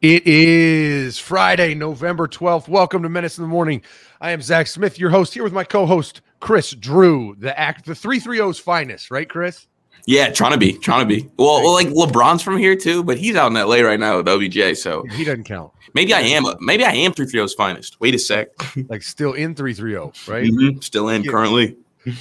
It is Friday, November 12th. Welcome to Menace in the Morning. I am Zach Smith, your host, here with my co-host, Chris Drew, the 330's finest, right, Chris? Yeah, trying to be. Well, like LeBron's from here too, but he's out in LA right now with OBJ, so he doesn't count. Maybe I am 330's finest. Wait a sec. Like still in 330, right? Mm-hmm. Still in currently.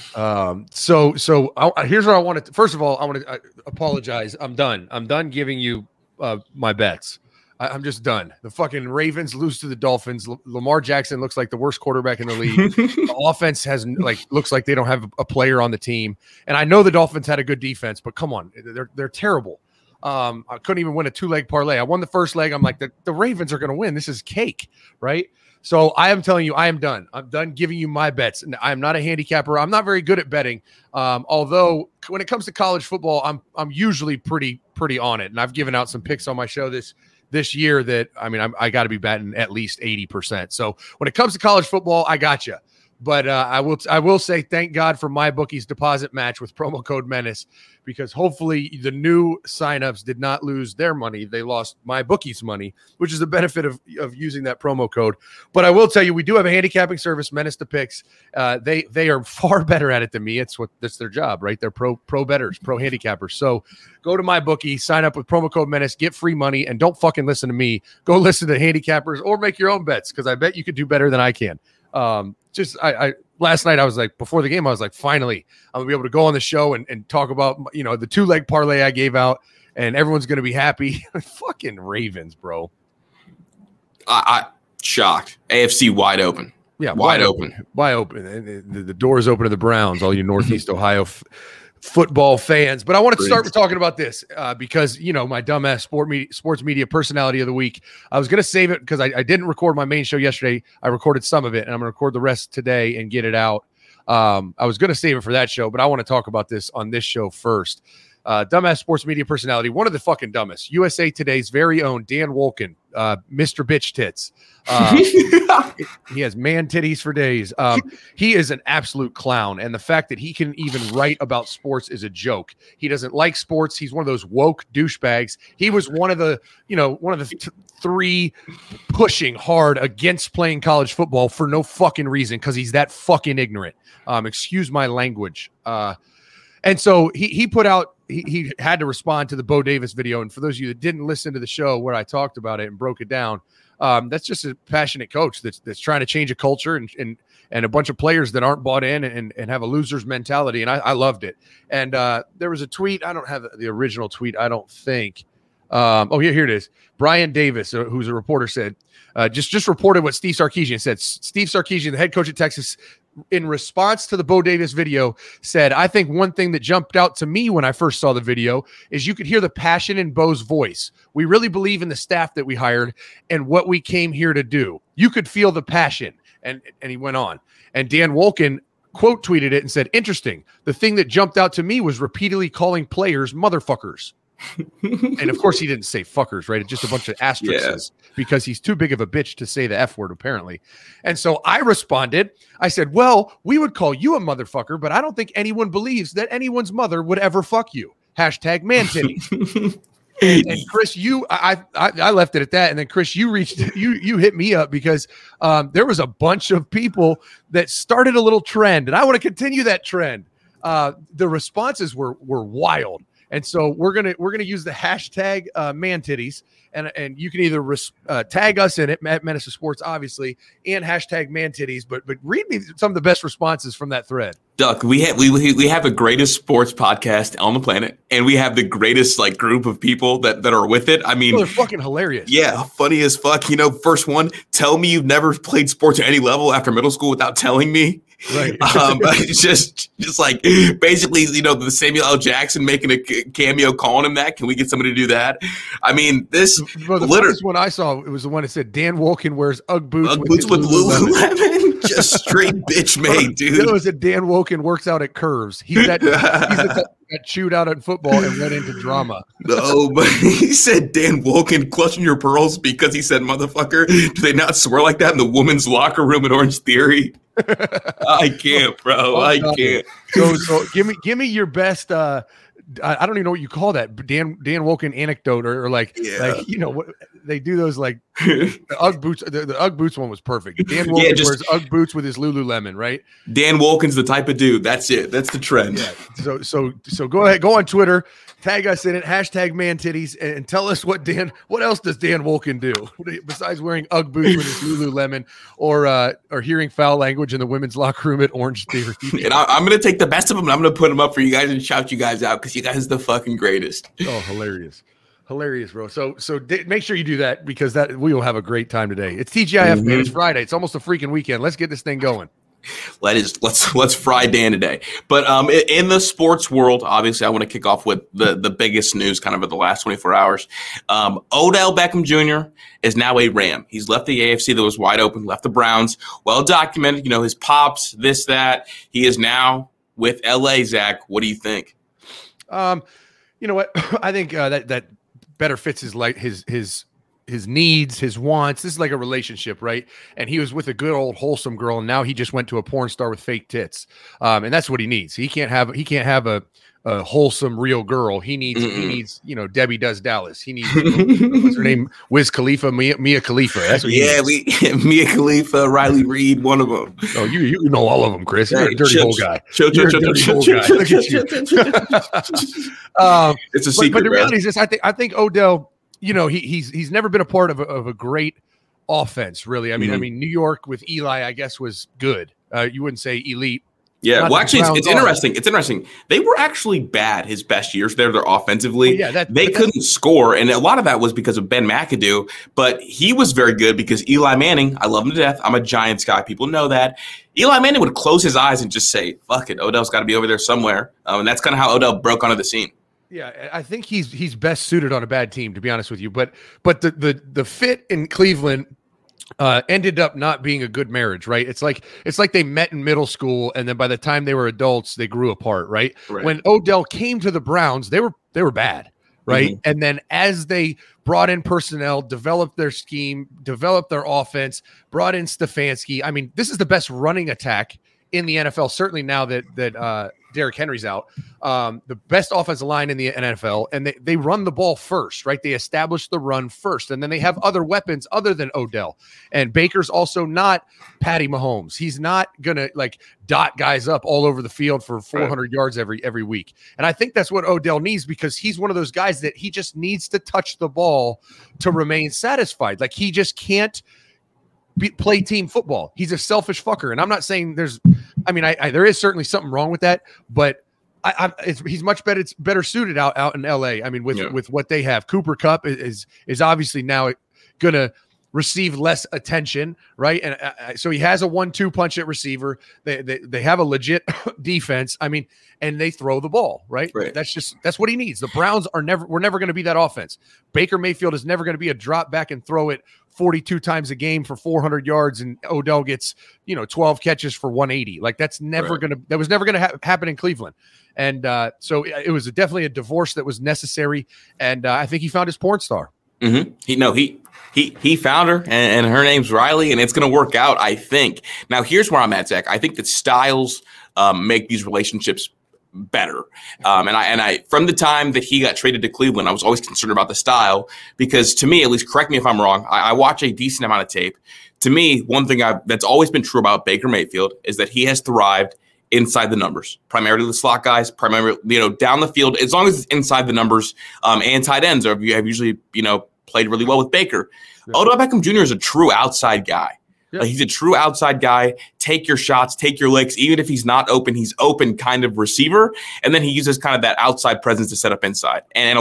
So here's what I wanted to, first of all, I want to apologize. I'm done giving you my bets. I'm just done. The fucking Ravens lose to the Dolphins. Lamar Jackson looks like the worst quarterback in the league. The offense looks like they don't have a player on the team. And I know the Dolphins had a good defense, but come on, they're terrible. I couldn't even win a 2-leg parlay. I won the first leg. I'm like, the Ravens are going to win. This is cake, right? So I am telling you, I am done. I'm done giving you my bets. And I'm not a handicapper. I'm not very good at betting. Although when it comes to college football, I'm usually pretty on it. And I've given out some picks on my show this year that, I got to be betting at least 80%. So when it comes to college football, I got you. But I will say thank God for MyBookie's deposit match with promo code Menace, because hopefully the new signups did not lose their money. They lost MyBookie's money, which is the benefit of using that promo code. But I will tell you, we do have a handicapping service, Menace to Picks. They are far better at it than me. That's their job, right? They're pro bettors, pro handicappers. So go to MyBookie, sign up with promo code Menace, get free money, and don't fucking listen to me. Go listen to handicappers or make your own bets, because I bet you could do better than I can. Last night I was like, before the game, I was like, finally, I'm gonna be able to go on the show and talk about, the 2-leg parlay I gave out, and everyone's gonna be happy. Fucking Ravens, bro. I shocked. AFC wide open. Yeah, wide open. And the door is open to the Browns, all you Northeast Ohio football fans. But I wanted to start with talking about this because, my dumbass sports media personality of the week, I was going to save it because I didn't record my main show yesterday. I recorded some of it, and I'm going to record the rest today and get it out. I was going to save it for that show, but I want to talk about this on this show first. Dumbass sports media personality, one of the fucking dumbest, USA Today's very own Dan Wolken, Mr. Bitch Tits. He has man titties for days. He is an absolute clown, and the fact that he can even write about sports is a joke. He doesn't like sports. He's one of those woke douchebags. He was one of the three pushing hard against playing college football for no fucking reason, because he's that fucking ignorant. Excuse my language. And so he put out, he had to respond to the Bo Davis video. And for those of you that didn't listen to the show where I talked about it and broke it down, that's just a passionate coach that's trying to change a culture and a bunch of players that aren't bought in and have a loser's mentality. And I loved it. And there was a tweet. I don't have the original tweet, I don't think. Here it is. Brian Davis, who's a reporter, said, just reported what Steve Sarkisian said. Steve Sarkisian, the head coach at Texas, in response to the Bo Davis video, said, I think one thing that jumped out to me when I first saw the video is you could hear the passion in Bo's voice. We really believe in the staff that we hired and what we came here to do. You could feel the passion. And he went on. And Dan Wolken quote tweeted it and said, interesting. The thing that jumped out to me was repeatedly calling players motherfuckers. And of course he didn't say fuckers, right? It's just a bunch of asterisks because he's too big of a bitch to say the F word, apparently. And so I responded, I said, well, we would call you a motherfucker, but I don't think anyone believes that anyone's mother would ever fuck you. Hashtag man titties. And Chris, I left it at that. And then Chris, you hit me up because there was a bunch of people that started a little trend, and I want to continue that trend. The responses were wild. And so we're gonna use the hashtag man titties, and you can either tag us in it at Menace to Sports, obviously, and hashtag man titties. But read me some of the best responses from that thread. Duck, we have the greatest sports podcast on the planet, and we have the greatest group of people that are with it. I mean, they're fucking hilarious. Yeah, funny as fuck. First one, tell me you've never played sports at any level after middle school without telling me. Right. just like basically, the Samuel L. Jackson making a cameo calling him that. Can we get somebody to do that? I mean, this the first one I saw, it was the one that said Dan Wolken wears Ugg boots with Lululemon. Just straight bitch made, dude. It was a Dan Wolken works out at Curves. He's that got chewed out in football and went into drama. No, but he said Dan Wolken clutching your pearls because he said motherfucker. Do they not swear like that in the women's locker room at Orange Theory? I can't, bro. I can't. So give me your best I don't even know what you call that, Dan Wolken anecdote or like what they do those like the Ugg boots. The Ugg boots one was perfect. Dan Wolken wears Ugg boots with his Lululemon, right? Dan Wolken's the type of dude. That's it. That's the trend. Yeah. So go ahead, go on Twitter, tag us in it, #ManTitties, and tell us what else does Dan Wolken do besides wearing Ugg boots with his Lululemon or hearing foul language in the women's locker room at Orange Theater. And I'm going to take the best of them and I'm going to put them up for you guys and shout you guys out because you guys are the fucking greatest. Oh, hilarious, bro. So make sure you do that because we will have a great time today. It's TGIF, man. It's Friday. It's almost a freaking weekend. Let's get this thing going. Let's fry Dan today. But in the sports world, obviously, I want to kick off with the biggest news kind of the last 24 hours. Odell Beckham Jr. is now a Ram. He's left the AFC that was wide open, left the Browns. Well documented, his pops, this, that. He is now with LA, Zach. What do you think? You know what? I think that better fits his needs, his wants. This is like a relationship, right? And he was with a good old wholesome girl, and now he just went to a porn star with fake tits. And that's what he needs. He can't have a wholesome real girl. He needs Debbie Does Dallas. He needs what's her name? Wiz Khalifa, Mia Khalifa. That's what he needs. Mia Khalifa, Riley Reid, one of them. Oh, you know all of them, Chris. You're a dirty old guy. You're a dirty old guy. Look at you. It's a secret. But the reality is this: I think Odell. He's never been a part of a great offense, really. I mean, New York with Eli, I guess, was good. You wouldn't say elite. Yeah, well, actually, it's interesting. It's interesting. They were actually bad his best years there. They're offensively. They couldn't score, and a lot of that was because of Ben McAdoo. But he was very good because Eli Manning, I love him to death. I'm a Giants guy. People know that. Eli Manning would close his eyes and just say, "Fuck it, Odell's got to be over there somewhere." And that's kind of how Odell broke onto the scene. Yeah, I think he's best suited on a bad team, to be honest with you. But the fit in Cleveland ended up not being a good marriage, right? It's like they met in middle school, and then by the time they were adults, they grew apart, right? When Odell came to the Browns, they were bad, right? Mm-hmm. And then as they brought in personnel, developed their scheme, developed their offense, brought in Stefanski. I mean, this is the best running attack in the NFL, certainly now that Derrick Henry's out, the best offensive line in the NFL, and they run the ball first, right? They establish the run first, and then they have other weapons other than Odell. And Baker's also not Patty Mahomes. He's not gonna dot guys up all over the field for 400 yards every week. And I think that's what Odell needs because he's one of those guys that he just needs to touch the ball to remain satisfied. Like he just can't play team football. He's a selfish fucker. And I'm not saying there is certainly something wrong with that, but he's much better suited out in LA. I mean, with what they have, Cooper Kupp is obviously now going to receive less attention, right? And so he has a 1-2 punch at receiver. They have a legit defense. I mean, and they throw the ball, right? That's what he needs. The Browns were never going to be that offense. Baker Mayfield is never going to be a drop back and throw it 42 times a game for 400 yards, and Odell gets 12 catches for 180. Like that was never gonna happen in Cleveland. And so it was definitely a divorce that was necessary. And I think he found his porn star. Mm-hmm. He found her, and her name's Riley, and it's going to work out, I think. Now, here's where I'm at, Zach. I think that styles make these relationships better. And I from the time that he got traded to Cleveland, I was always concerned about the style because to me, at least, correct me if I'm wrong, I watch a decent amount of tape. To me, one thing that's always been true about Baker Mayfield is that he has thrived inside the numbers, primarily the slot guys, primarily down the field, as long as it's inside the numbers, and tight ends have usually played really well with Baker. Yeah. Odell Beckham Jr. is a true outside guy. Yeah. He's a true outside guy. Take your shots, take your licks. Even if he's not open, he's open kind of receiver. And then he uses kind of that outside presence to set up inside. And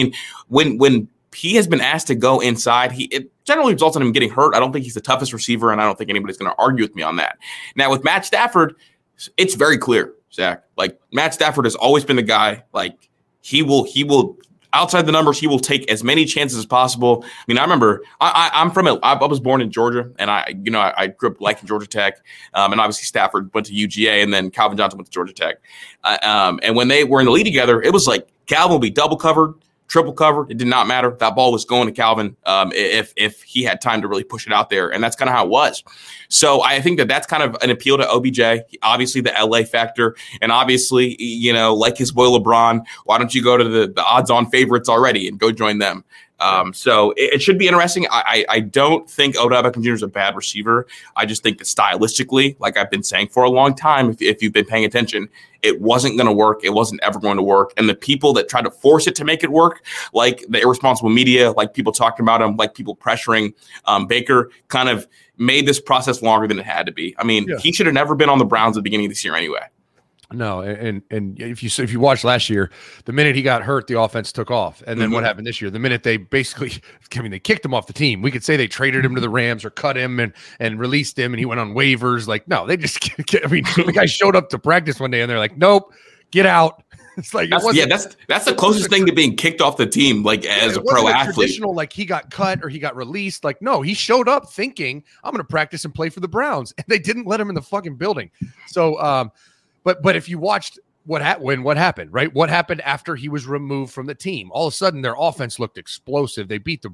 when he has been asked to go inside, it generally results in him getting hurt. I don't think he's the toughest receiver, and I don't think anybody's going to argue with me on that. Now, with Matt Stafford, it's very clear, Zach. Like, Matt Stafford has always been the guy. Like, he will outside the numbers, he will take as many chances as possible. I mean, I remember I was born in Georgia, and I grew up liking Georgia Tech, and obviously Stafford went to UGA, and then Calvin Johnson went to Georgia Tech. And when they were in the league together, it was like Calvin would be double covered, triple cover. It did not matter. That ball was going to Calvin if he had time to really push it out there. And that's kind of how it was. So I think that's kind of an appeal to OBJ. Obviously, the LA factor. And obviously, like his boy LeBron, why don't you go to the odds-on favorites already and go join them? So it should be interesting. I don't think Odell Beckham Jr. is a bad receiver. I just think that stylistically, like I've been saying for a long time, if you've been paying attention, it wasn't going to work. It wasn't ever going to work. And the people that tried to force it to make it work, like the irresponsible media, like people talking about him, like people pressuring Baker, kind of made this process longer than it had to be. I mean, he should have never been on the Browns at the beginning of this year anyway. No, and if you watch last year, the minute he got hurt, the offense took off. And then what happened this year? The minute they they kicked him off the team. We could say they traded him to the Rams or cut him and released him, and he went on waivers. Like, no, they just the guy showed up to practice one day and they're like, nope, get out. It's like that's the closest thing to being kicked off the team, like as a pro athlete. Traditional, like he got cut or he got released. Like, no, he showed up thinking I'm going to practice and play for the Browns, and they didn't let him in the fucking building. So, But if you watched what happened, right? What happened after he was removed from the team? All of a sudden, their offense looked explosive. They beat the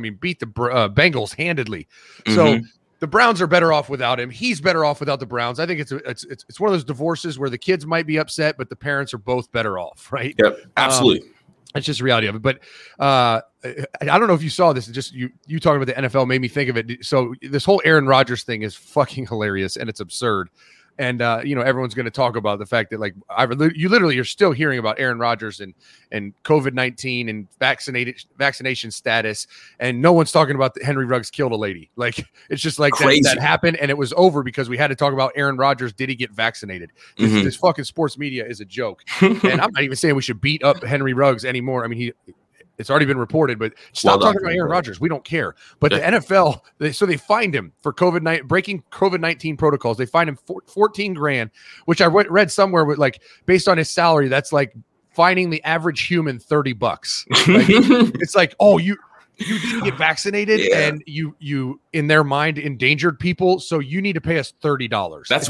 Bengals handedly. So the Browns are better off without him. He's better off without the Browns. I think it's one of those divorces where the kids might be upset, but the parents are both better off, right? Yep, absolutely. It's just the reality of it. But I don't know if you saw this. Just you talking about the NFL made me think of it. So this whole Aaron Rodgers thing is fucking hilarious and it's absurd. And, everyone's going to talk about the fact that, like, you literally are still hearing about Aaron Rodgers and COVID-19 and vaccination status. And no one's talking about that Henry Ruggs killed a lady. Like, it's just like that happened. And it was over because we had to talk about Aaron Rodgers. Did he get vaccinated? This fucking sports media is a joke. And I'm not even saying we should beat up Henry Ruggs anymore. I mean, it's already been reported, but stop talking about Aaron Rodgers. We don't care. But the NFL, they fined him for breaking COVID-19 protocols. They fined him $14,000, which I read somewhere with, like, based on his salary, that's like fining the average human $30. Like, it's like, oh, you didn't get vaccinated and you in their mind endangered people, so you need to pay us $30. That's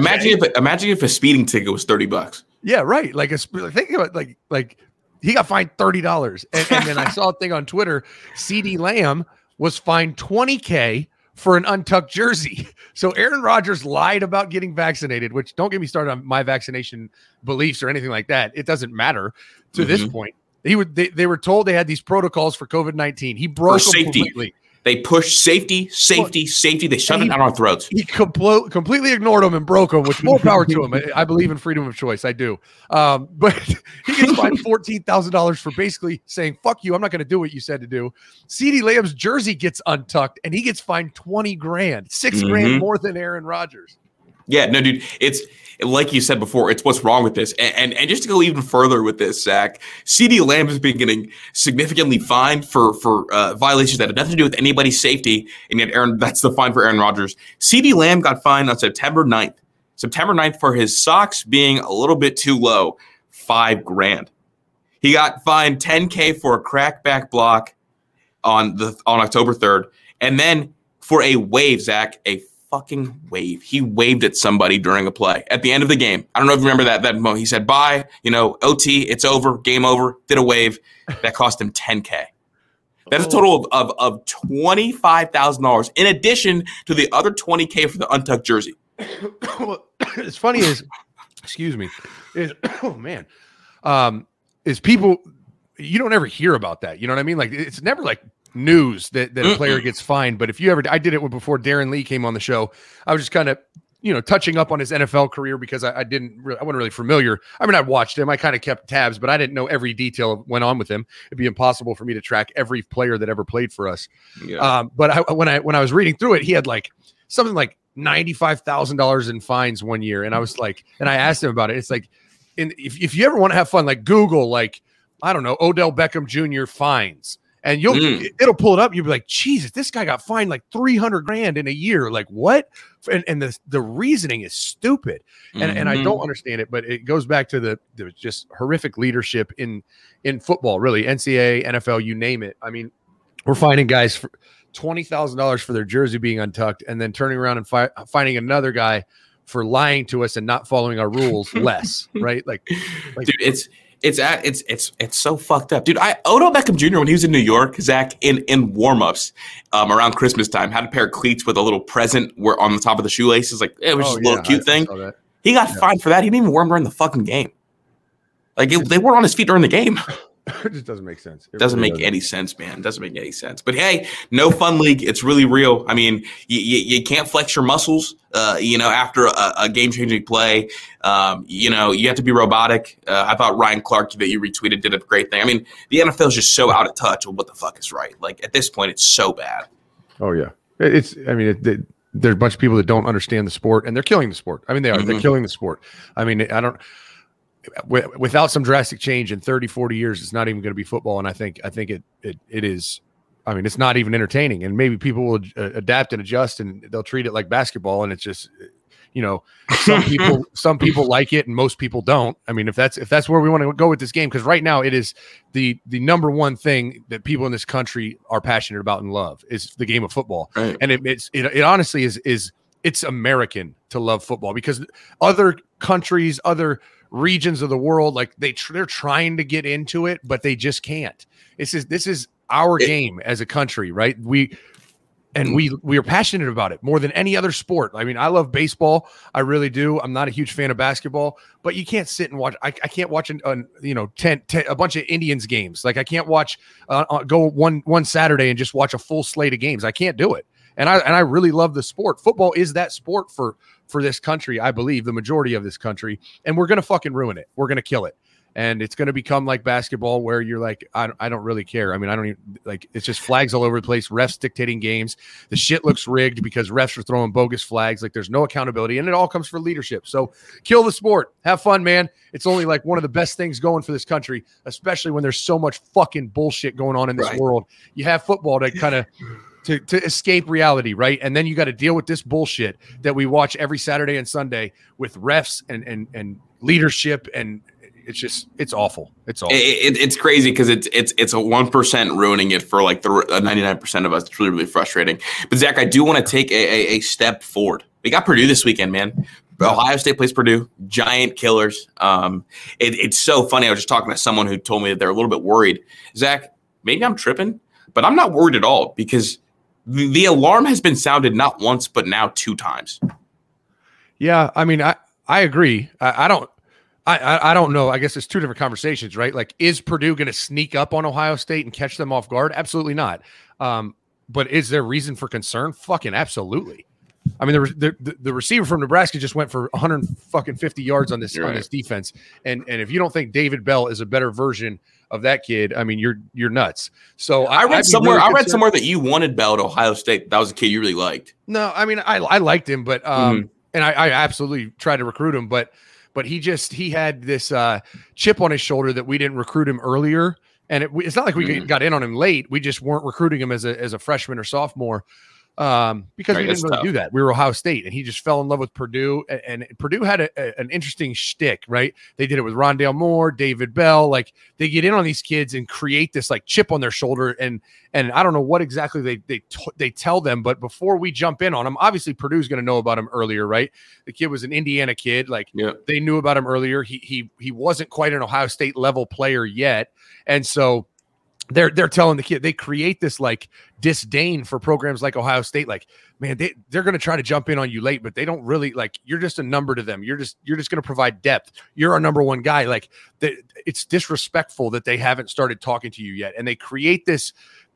imagine if a speeding ticket was $30. Yeah, right. Like think about like he got fined $30. And then I saw a thing on Twitter. CeeDee Lamb was fined $20,000 for an untucked jersey. So Aaron Rodgers lied about getting vaccinated, which, don't get me started on my vaccination beliefs or anything like that. It doesn't matter to this point. They were told they had these protocols for COVID-19. He broke them completely. They pushed safety. They shoved it down our throats. He completely ignored them and broke them, with more power to him. I believe in freedom of choice. I do. But he gets fined $14,000 for basically saying, fuck you, I'm not going to do what you said to do. CeeDee Lamb's jersey gets untucked, and he gets fined $20,000, $6,000 more than Aaron Rodgers. Yeah, no, dude, it's like you said before, it's what's wrong with this. And just to go even further with this, Zach, CeeDee Lamb has been getting significantly fined for violations that have nothing to do with anybody's safety. And yet that's the fine for Aaron Rodgers. CeeDee Lamb got fined on September 9th for his socks being a little bit too low, $5,000. He got fined $10,000 for a crackback block on October 3rd. And then for a wave, Zach, a fucking wave. He waved at somebody during a play at the end of the game. I don't know if you remember that moment. He said, bye, OT, it's over, game over, did a wave. That cost him $10,000. That's a total of $25,000 in addition to the other $20,000 for the untucked jersey. It's funny is people, you don't ever hear about that. You know what I mean? Like, it's never like news that a player gets fined. But I did it before Darren Lee came on the show. I was just kind of, touching up on his NFL career because I wasn't really familiar. I mean, I watched him. I kind of kept tabs, but I didn't know every detail went on with him. It'd be impossible for me to track every player that ever played for us. Yeah. But when I was reading through it, he had like something like $95,000 in fines one year. And I was like, and I asked him about it. It's like, if you ever want to have fun, like Google, like, I don't know, Odell Beckham Jr. fines. And it'll pull it up. You'll be like, Jesus, this guy got fined like $300,000 in a year. Like, what? And the reasoning is stupid. And I don't understand it, but it goes back to the just horrific leadership in football, really. NCAA, NFL, you name it. I mean, we're finding guys for $20,000 for their jersey being untucked and then turning around and finding another guy for lying to us and not following our rules less, right? Like, dude, It's so fucked up, dude. Odell Beckham Jr. when he was in New York, Zach, in warmups around Christmas time, had a pair of cleats with a little present where on the top of the shoelaces, like it was just a little cute thing. He got fined for that. He didn't even wear them during the fucking game. Like they weren't on his feet during the game. It just doesn't make sense. Doesn't make any sense, man. Doesn't make any sense. But hey, no fun league. It's really real. I mean, you can't flex your muscles, after a game-changing play. You have to be robotic. I thought Ryan Clark that you retweeted did a great thing. I mean, the NFL is just so out of touch with what the fuck is right. Like at this point, it's so bad. Oh yeah, there's a bunch of people that don't understand the sport, and they're killing the sport. I mean, they are. Mm-hmm. They're killing the sport. I mean, without some drastic change in 30, 40 years, it's not even going to be football. And I think it is. I mean, it's not even entertaining, and maybe people will adapt and adjust, and they'll treat it like basketball. And it's just, some people like it, and most people don't. I mean, if that's where we want to go with this game, because right now it is the number one thing that people in this country are passionate about and love is the game of football. Right. And it honestly is it's American to love football, because other countries, other regions of the world, like they're trying to get into it, but they just can't. This is our game as a country, right? We are passionate about it more than any other sport. I mean, I love baseball, I really do. I'm not a huge fan of basketball, but you can't sit and watch. I can't watch a bunch of Indians games. Like I can't watch go one Saturday and just watch a full slate of games. I can't do it. And I really love the sport. Football is that sport for this country, I believe, the majority of this country. And we're going to fucking ruin it. We're going to kill it. And it's going to become like basketball, where you're like, I don't really care. I mean, I don't even like, it's just flags all over the place. Refs dictating games. The shit looks rigged because refs are throwing bogus flags. Like there's no accountability, and it all comes from leadership. So kill the sport. Have fun, man. It's only like one of the best things going for this country, especially when there's so much fucking bullshit going on in this world. You have football to kind of to escape reality, right? And then you got to deal with this bullshit that we watch every Saturday and Sunday with refs and leadership, and it's awful. It's awful. It's crazy because it's a 1% ruining it for like the 99% of us. It's really, really frustrating. But Zach, I do want to take a step forward. We got Purdue this weekend, man. Ohio State plays Purdue, giant killers. It's so funny. I was just talking to someone who told me that they're a little bit worried. Zach, maybe I'm tripping, but I'm not worried at all, because the alarm has been sounded not once, but now 2 times. Yeah, I mean, I agree. I don't know. I guess it's 2 different conversations, right? Like, is Purdue going to sneak up on Ohio State and catch them off guard? Absolutely not. But is there reason for concern? Fucking absolutely. I mean, the receiver from Nebraska just went for 150 yards on this defense, and if you don't think David Bell is a better version of that kid, I mean, you're nuts. So I read somewhere that you wanted Bell at Ohio State. That was a kid you really liked. No, I mean, I liked him, but and I absolutely tried to recruit him, but he had this chip on his shoulder that we didn't recruit him earlier, and it's not like we got in on him late. We just weren't recruiting him as a freshman or sophomore. Because we didn't really do that. We were Ohio State, and he just fell in love with Purdue, and Purdue had an interesting shtick, right? They did it with Rondale Moore, David Bell. Like, they get in on these kids and create this like chip on their shoulder, and I don't know what exactly they tell them, but before we jump in on them, obviously Purdue's going to know about him earlier, right? The kid was an Indiana kid, like they knew about him earlier. He wasn't quite an Ohio State level player yet, and so they're telling the kid, they create this like disdain for programs like Ohio State. Like, man, they're going to try to jump in on you late, but they don't really, like, you're just a number to them. You're just going to provide depth. You're our number one guy. Like, it's disrespectful that they haven't started talking to you yet. And they create this,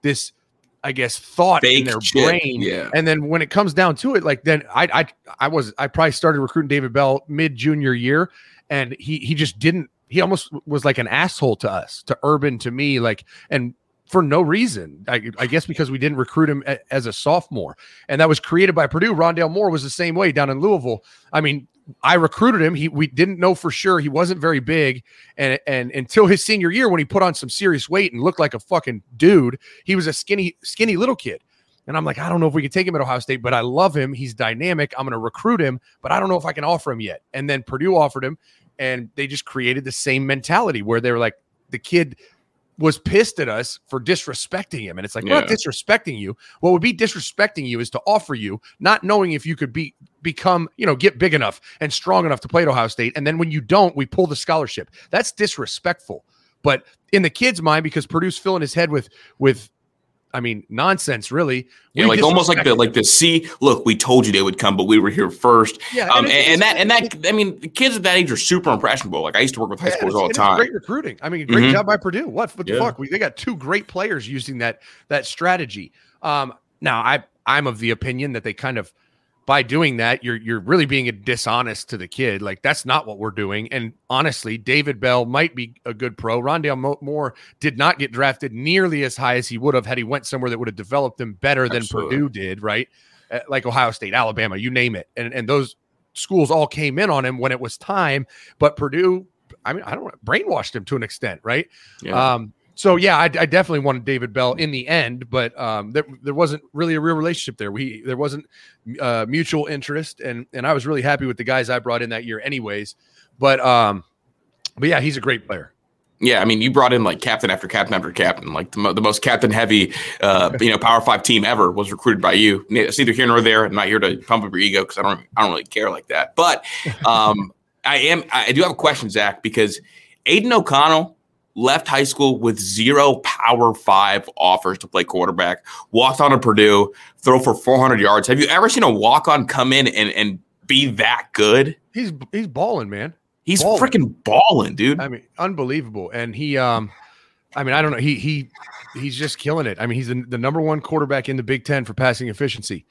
I guess, thought in their brain. Yeah. And then when it comes down to it, like, then I probably started recruiting David Bell mid junior year, and he just didn't. He almost was like an asshole to us, to Urban, to me, like, and for no reason. I guess because we didn't recruit him as a sophomore, and that was created by Purdue. Rondale Moore was the same way down in Louisville. I mean, I recruited him. We didn't know for sure. He wasn't very big, and until his senior year when he put on some serious weight and looked like a fucking dude, he was a skinny little kid. And I'm like, I don't know if we can take him at Ohio State, but I love him. He's dynamic. I'm going to recruit him, but I don't know if I can offer him yet. And then Purdue offered him. And they just created the same mentality where they were like, the kid was pissed at us for disrespecting him. And it's like, we're not disrespecting you. What would be disrespecting you is to offer you, not knowing if you could become, get big enough and strong enough to play at Ohio State. And then when you don't, we pull the scholarship. That's disrespectful. But in the kid's mind, because Purdue's filling his head with nonsense, really. Yeah, like almost like the see, look, we told you they would come, but we were here first. Yeah, the kids at that age are super impressionable. Like I used to work with high schoolers all the time. Great recruiting. Great job by Purdue. What the fuck? They got 2 great players using that strategy. Now I'm of the opinion that they kind of, by doing that, you're really being dishonest to the kid. Like that's not what we're doing. And honestly, David Bell might be a good pro. Rondale Moore did not get drafted nearly as high as he would have had he went somewhere that would have developed him better than Purdue did, right? Like Ohio State, Alabama, you name it. And those schools all came in on him when it was time. But Purdue, brainwashed him to an extent, right? Yeah. So, yeah, I definitely wanted David Bell in the end, but there wasn't really a real relationship there. There wasn't mutual interest, and I was really happy with the guys I brought in that year anyways. But yeah, he's a great player. Yeah, you brought in like captain after captain after captain. Like the most captain-heavy, Power 5 team ever was recruited by you. It's neither here nor there. I'm not here to pump up your ego because I don't really care like that. But I do have a question, Zach, because Aiden O'Connell left high school with 0 Power 5 offers to play quarterback, walked on to Purdue, throw for 400 yards. Have you ever seen a walk-on come in and be that good? He's balling, man. He's freaking balling, dude. Unbelievable. And he, I don't know. He's just killing it. He's the number 1 quarterback in the Big Ten for passing efficiency.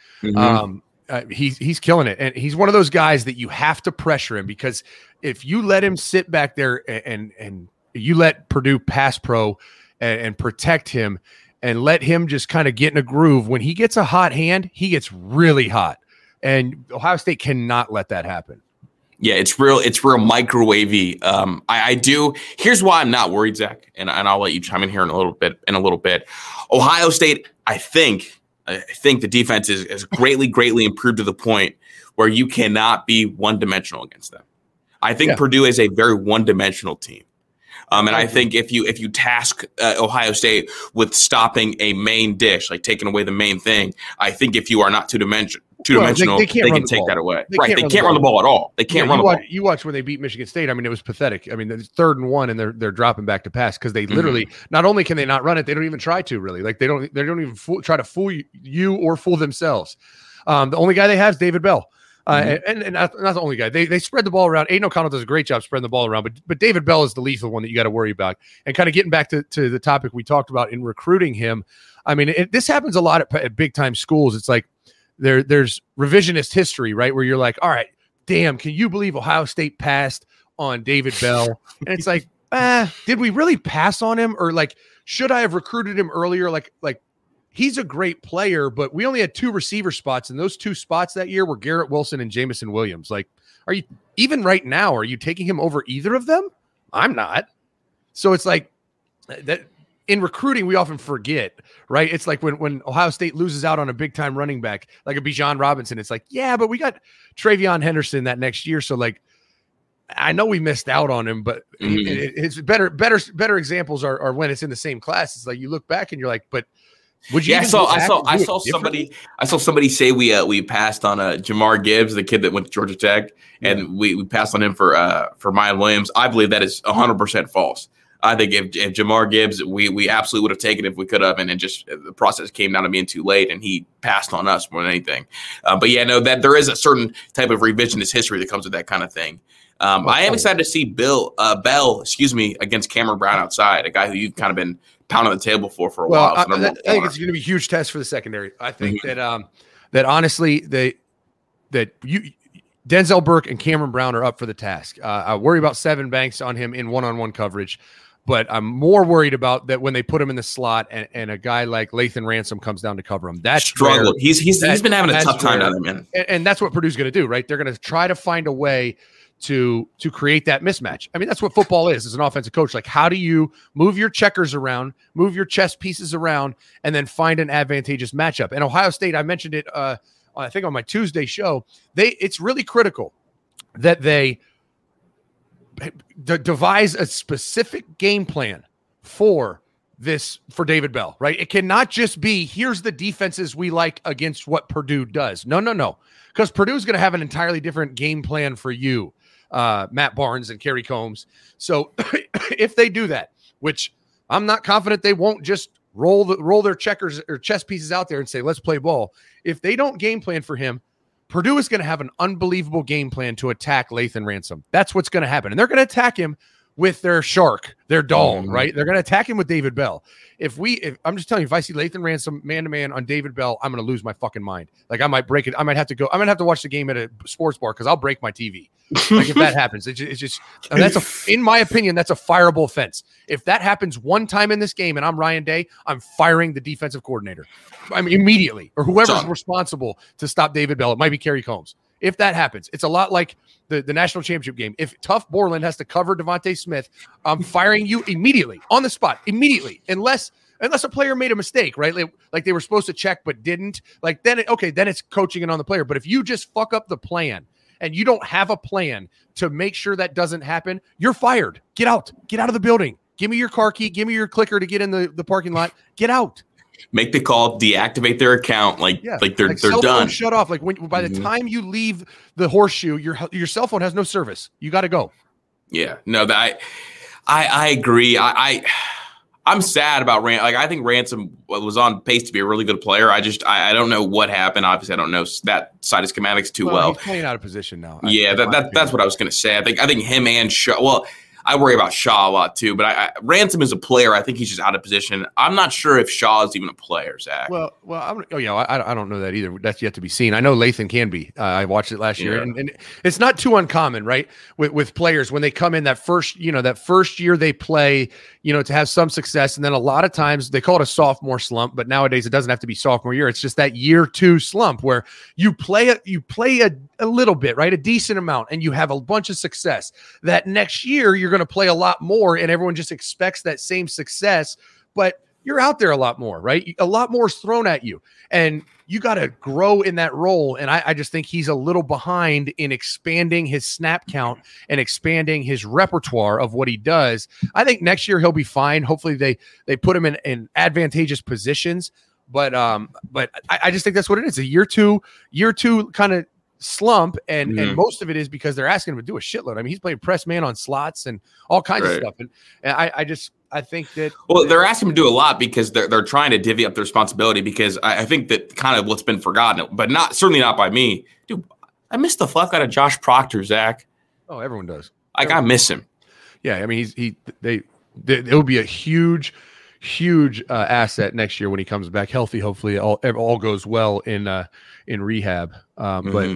Mm-hmm. He's killing it. And he's one of those guys that you have to pressure him, because if you let him sit back there and you let Purdue pass pro and protect him and let him just kind of get in a groove, when he gets a hot hand, he gets really hot. And Ohio State cannot let that happen. Yeah, it's real microwavey. I do. Here's why I'm not worried, Zach, and I'll let you chime in here in a little bit. Ohio State, I think the defense is greatly improved to the point where you cannot be one-dimensional against them. I think Purdue is a very one-dimensional team. And I think if you task Ohio State with stopping a main dish, like taking away the main thing, I think if you are not two-dimensional, they can take that away. They can't run the ball at all. They can't run the ball. You watch when they beat Michigan State. It was pathetic. It's 3rd and 1, and they're dropping back to pass because they literally not only can they not run it, they don't even try to really. Like they don't even try to fool you or fool themselves. The only guy they have is David Bell. And not the only guy. They spread the ball around. Aiden O'Connell does a great job spreading the ball around, but David Bell is the lethal one that you got to worry about. And kind of getting back to the topic we talked about in recruiting him, this happens a lot at big-time schools. It's like there's revisionist history, right, where you're like, all right, damn, can you believe Ohio State passed on David Bell? And it's like, did we really pass on him? Or like, should I have recruited him earlier? Like he's a great player, but we only had 2 receiver spots, and those 2 spots that year were Garrett Wilson and Jamison Williams. Like, are you even right now? Are you taking him over either of them? I'm not. So it's like that in recruiting, we often forget, right? It's like when Ohio State loses out on a big time running back, like a Bijan Robinson. It's like, yeah, but we got Travion Henderson that next year. So like, I know we missed out on him, but it's better examples are when it's in the same class. It's like you look back and you're like, but would you? Yeah, I saw somebody say we passed on Jamar Gibbs, the kid that went to Georgia Tech, and we passed on him for Miyan Williams. I believe that is 100% false. I think if Jamar Gibbs, we absolutely would have taken it if we could have, and just the process came down to being too late, and he passed on us more than anything. But yeah, no, that there is a certain type of revisionist history that comes with that kind of thing. I am excited to see Bell, against Cameron Brown outside, a guy who you've kind of been pounding the table for a while. I think it's going to be a huge test for the secondary. I think that honestly, Denzel Burke and Cameron Brown are up for the task. I worry about Sevyn Banks on him in one-on-one coverage, but I'm more worried about that when they put him in the slot and a guy like Lathan Ransom comes down to cover him. That's struggle. He's been having a tough time down there, man. And that's what Purdue's going to do, right? They're going to try to find a way to create that mismatch. That's what football is as an offensive coach. Like, how do you move your checkers around, move your chess pieces around, and then find an advantageous matchup? And Ohio State, I mentioned it, I think on my Tuesday show, it's really critical that they devise a specific game plan for this for David Bell, right? It cannot just be, here's the defenses we like against what Purdue does. No. Because Purdue's going to have an entirely different game plan for you, Matt Barnes and Kerry Combs. So if they do that, which I'm not confident they won't just roll their checkers or chess pieces out there and say, let's play ball. If they don't game plan for him, Purdue is going to have an unbelievable game plan to attack Lathan Ransom. That's what's going to happen. And they're going to attack him with their shark, their dog, right? They're going to attack him with David Bell. If I'm just telling you, if I see Lathan Ransom man-to-man on David Bell, I'm going to lose my fucking mind. Like, I might break it. I might have to watch the game at a sports bar because I'll break my TV. Like, if that happens, it's just in my opinion, that's a fireable offense. If that happens one time in this game and I'm Ryan Day, I'm firing the defensive coordinator. I mean, immediately, or whoever's responsible to stop David Bell. It might be Kerry Combs. If that happens, it's a lot like the national championship game. If Tough Borland has to cover Devontae Smith, I'm firing you immediately, on the spot, immediately, unless a player made a mistake, right? Like they were supposed to check but didn't. Like then it's coaching it on the player. But if you just fuck up the plan and you don't have a plan to make sure that doesn't happen, you're fired. Get out of the building. Give me your car key. Give me your clicker to get in the parking lot. Get out. Make the call, deactivate their account, like they're done. Shut off. Like by the time you leave the horseshoe, your cell phone has no service. You got to go. Yeah, no, I agree. I'm sad about Ransom. Like, I think Ransom was on pace to be a really good player. I don't know what happened. Obviously, I don't know that side of schematics too well. He's playing out of position now. Yeah, that's what I was going to say. I think him and Shaw. Well, I worry about Shaw a lot too, but Ransom is a player. I think he's just out of position. I'm not sure if Shaw is even a player, Zach. Well, I don't know that either. That's yet to be seen. I know Lathan can be. I watched it last year, and it's not too uncommon, right? With players when they come in that first year they play, to have some success, and then a lot of times they call it a sophomore slump, but nowadays it doesn't have to be sophomore year. It's just that year 2 slump where you play a little bit, right, a decent amount, and you have a bunch of success. That next year you're going to play a lot more, and everyone just expects that same success, but you're out there a lot more, right? A lot more is thrown at you, and you got to grow in that role. And I just think he's a little behind in expanding his snap count and expanding his repertoire of what he does. I think next year he'll be fine. Hopefully they put him in advantageous positions, but I just think that's what it is. A year two kind of slump, and most of it is because they're asking him to do a shitload. I mean, he's playing press man on slots and all kinds of stuff, and I think that they're asking him to do a lot because they're trying to divvy up the responsibility, because I think that kind of what's been forgotten, but certainly not by me, dude. I miss the fuck out of Josh Proctor, Zach. Oh, everyone does. I miss him. Yeah, I mean, it will be a huge asset next year when he comes back healthy. Hopefully, all goes well in rehab. But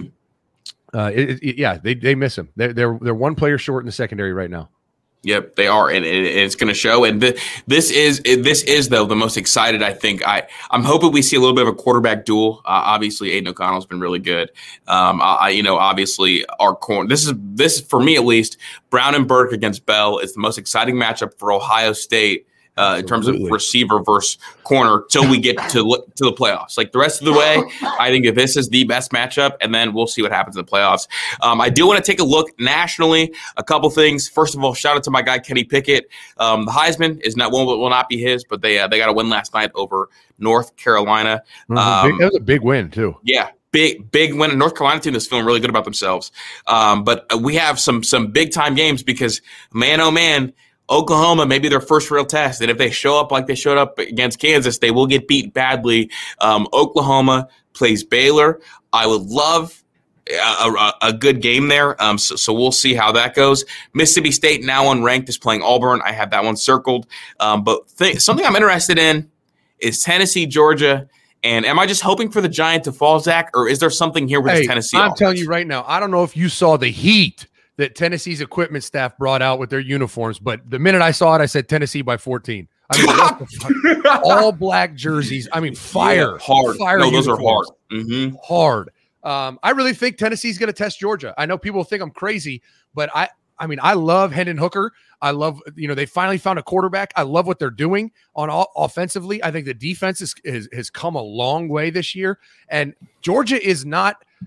they miss him. They're one player short in the secondary right now. Yep, they are, and it's going to show. And this is though the most excited. I think I'm hoping we see a little bit of a quarterback duel. Obviously, Aiden O'Connell's been really good. Obviously our corner. This for me at least. Brown and Burke against Bell is the most exciting matchup for Ohio State. In terms of receiver versus corner till we get to the playoffs. Like the rest of the way, I think that this is the best matchup, and then we'll see what happens in the playoffs. I do want to take a look nationally. A couple things. First of all, shout out to my guy Kenny Pickett. The Heisman will not be his, but they got a win last night over North Carolina. That was a big win too. Yeah. Big win. A North Carolina team that's feeling really good about themselves. But we have some big time games because, man, oh man, Oklahoma may be their first real test, and if they show up like they showed up against Kansas, they will get beat badly. Oklahoma plays Baylor. I would love a good game there, so we'll see how that goes. Mississippi State, now unranked, is playing Auburn. I have that one circled. But something I'm interested in is Tennessee, Georgia. And am I just hoping for the Giant to fall, Zach, or is there something here with this Tennessee offense? Telling you right now, I don't know if you saw the heat that Tennessee's equipment staff brought out with their uniforms, but the minute I saw it, I said Tennessee by 14. I mean, all black jerseys. I mean, fire. Hard. Fire no, those uniforms. Are hard. Mm-hmm. Hard. I really think Tennessee's going to test Georgia. I know people think I'm crazy, but I love Hendon Hooker. I love, they finally found a quarterback. I love what they're doing offensively. I think the defense has come a long way this year, and Georgia is not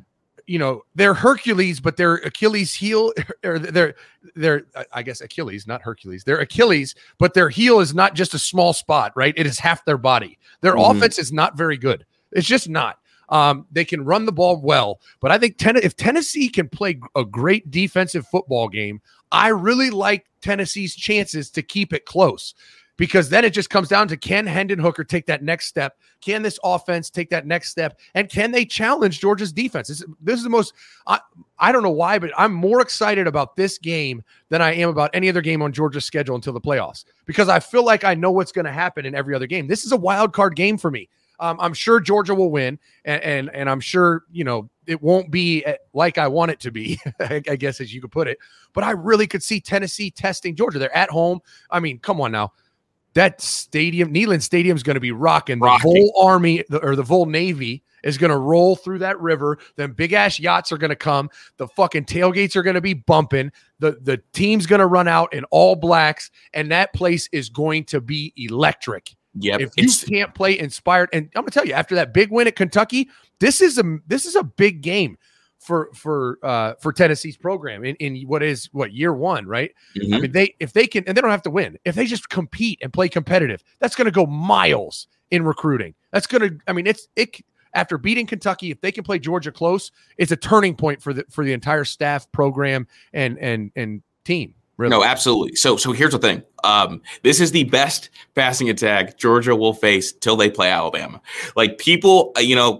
they're Hercules, but their Achilles heel, or they're I guess Achilles, not Hercules. They're Achilles, but their heel is not just a small spot, right? It is half their body. Their offense is not very good. It's just not. They can run the ball well, but I think if Tennessee can play a great defensive football game, I really like Tennessee's chances to keep it close. Because then it just comes down to, can Hendon Hooker take that next step? Can this offense take that next step? And can they challenge Georgia's defense? This is the most, I don't know why, but I'm more excited about this game than I am about any other game on Georgia's schedule until the playoffs. Because I feel like I know what's going to happen in every other game. This is a wild card game for me. I'm sure Georgia will win, and I'm sure, it won't be like I want it to be, I guess, as you could put it. But I really could see Tennessee testing Georgia. They're at home. I mean, come on now. That stadium, Neyland Stadium, is going to be rocking. The whole Army or the whole Navy is going to roll through that river. Then big ass yachts are going to come. The fucking tailgates are going to be bumping. The team's going to run out in all blacks, and that place is going to be electric. Yep. If you can't play inspired, and I'm going to tell you, after that big win at Kentucky, this is a big game for Tennessee's program in year one, right? Mm-hmm. I mean, if they can, and they don't have to win, if they just compete and play competitive, that's going to go miles in recruiting. That's going to, I mean, after beating Kentucky, if they can play Georgia close, it's a turning point for the entire staff, program, and team. Really. No, absolutely. So here's the thing. This is the best passing attack Georgia will face till they play Alabama. Like, people,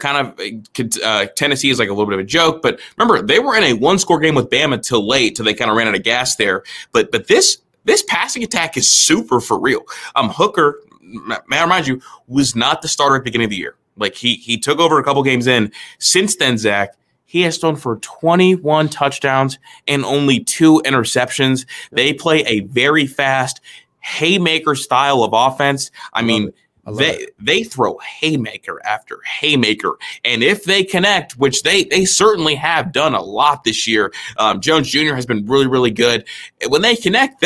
Tennessee is like a little bit of a joke, but remember, they were in a one-score game with Bama till late, till they kind of ran out of gas there. But this passing attack is super for real. Hooker, may I remind you, was not the starter at the beginning of the year. Like, he took over a couple games in. Since then, Zach, he has thrown for 21 touchdowns and only 2 interceptions. They play a very fast haymaker style of offense. I mean, they throw haymaker after haymaker. And if they connect, which they certainly have done a lot this year, Jones Jr. has been really, really good. When they connect,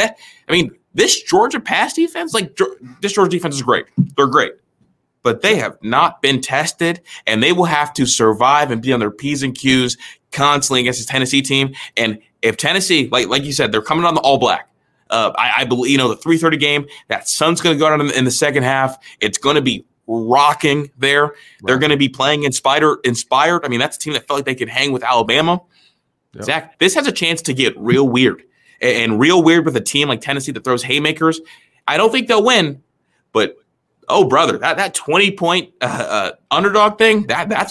this Georgia pass defense, this Georgia defense is great. They're great. But they have not been tested, and they will have to survive and be on their P's and Q's constantly against this Tennessee team. And if Tennessee, like you said, they're coming on the all black. I believe, the 3:30 game, that sun's going to go down in the second half. It's going to be rocking there. Right. They're going to be playing inspired. I mean, that's a team that felt like they could hang with Alabama. Yep. Zach, this has a chance to get real weird, and real weird with a team like Tennessee that throws haymakers. I don't think they'll win, but oh, brother, that 20-point underdog thing,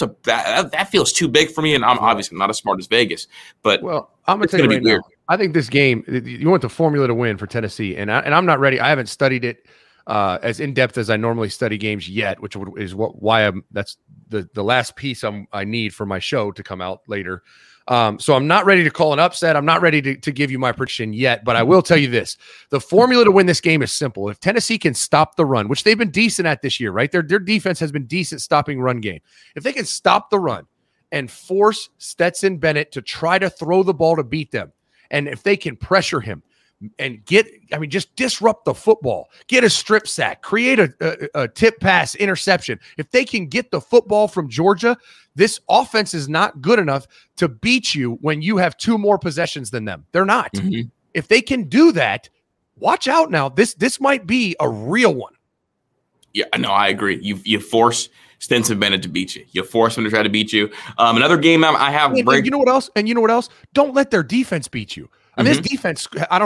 that feels too big for me, and I'm obviously not as smart as Vegas. But I'm going to tell you right now, I think this game, you want the formula to win for Tennessee, and I'm not ready. I haven't studied it as in depth as I normally study games yet, which is why that's the last piece I need for my show to come out later. So I'm not ready to call an upset. I'm not ready to give you my prediction yet, but I will tell you this. The formula to win this game is simple. If Tennessee can stop the run, which they've been decent at this year, right? Their defense has been decent stopping run game. If they can stop the run and force Stetson Bennett to try to throw the ball to beat them, and if they can pressure him and just disrupt the football, get a strip sack, create a tip pass interception. If they can get the football from Georgia, this offense is not good enough to beat you when you have 2 more possessions than them. They're not. Mm-hmm. If they can do that, watch out now. This might be a real one. Yeah, no, I agree. You force Stetson Bennett to beat you. You force him to try to beat you. Another game I have. And you know what else? Don't let their defense beat you. I mean, this defense,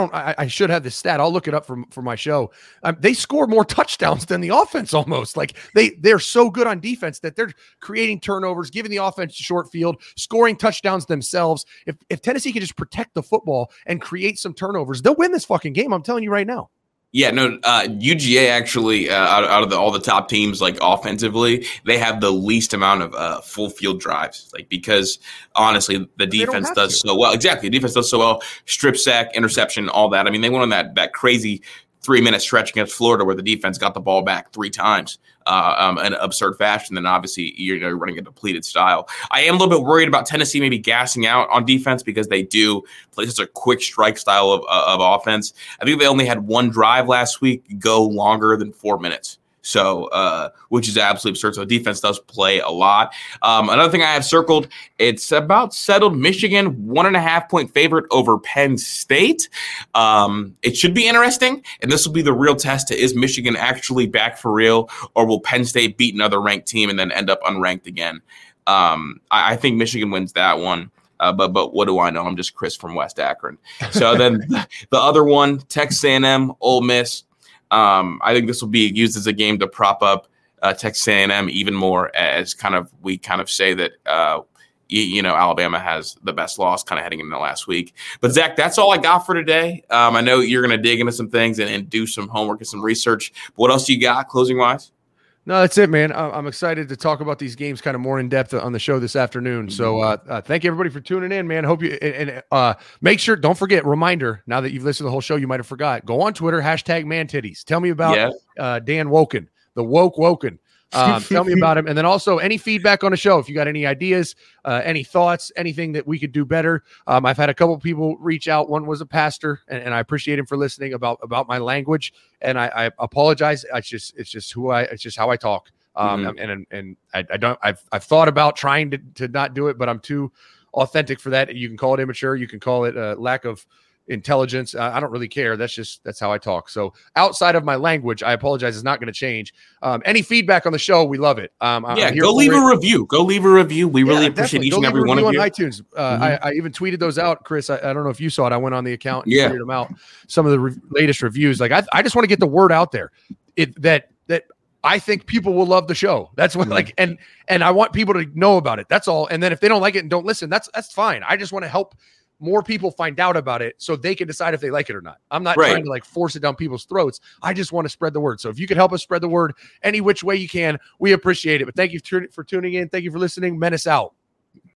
I should have this stat. I'll look it up for my show. They score more touchdowns than the offense almost. Like they're so good on defense that they're creating turnovers, giving the offense a short field, scoring touchdowns themselves. If Tennessee can just protect the football and create some turnovers, they'll win this fucking game. I'm telling you right now. Yeah, no, UGA actually, out of all the top teams, like offensively, they have the least amount of full field drives, because honestly, the defense does so well. Exactly. The defense does so well. Strip sack, interception, all that. I mean, they went on that crazy 3-minute stretch against Florida where the defense got the ball back 3 times in an absurd fashion. Then obviously you're running a depleted style. I am a little bit worried about Tennessee maybe gassing out on defense because they do play such a quick strike style of offense. I think they only had 1 drive last week go longer than 4 minutes. So, which is absolutely absurd. So defense does play a lot. Another thing I have circled, it's about settled. Michigan 1.5 point favorite over Penn State. It should be interesting, and this will be the real test. Is Michigan actually back for real, or will Penn State beat another ranked team and then end up unranked again? I think Michigan wins that one. But what do I know? I'm just Chris from West Akron. So then the other one, Texas A&M, Ole Miss. I think this will be used as a game to prop up Texas A&M even more, as we say that Alabama has the best loss kind of heading into last week. But Zach, that's all I got for today. I know you're going to dig into some things and do some homework and some research. But what else you got closing wise? No, that's it, man. I'm excited to talk about these games kind of more in depth on the show this afternoon. So thank you everybody for tuning in, man. Hope you and make sure, don't forget, reminder, now that you've listened to the whole show, you might have forgot. Go on Twitter, #ManTitties. Tell me about Dan Woken, the Woken. Tell me about him. And then also any feedback on the show. If you got any ideas, any thoughts, anything that we could do better. I've had a couple of people reach out. One was a pastor, and I appreciate him for listening about my language. And I apologize. It's just how I talk. And I've thought about trying to not do it, but I'm too authentic for that. You can call it immature. You can call it lack of intelligence. I don't really care. That's how I talk. So outside of my language, I apologize. It's not going to change. Any feedback on the show, we love it. Go leave a review. We really appreciate each and every one of you. On iTunes. I even tweeted those out, Chris. I don't know if you saw it. I went on the account and tweeted them out. Some of the latest reviews. Like I just want to get the word out there. That I think people will love the show. That's what and I want people to know about it. That's all. And then if they don't like it and don't listen, that's fine. I just want to help more people find out about it so they can decide if they like it or not. I'm not trying to force it down people's throats. I just want to spread the word. So if you could help us spread the word any which way you can, we appreciate it. But thank you for tuning in. Thank you for listening. Menace out.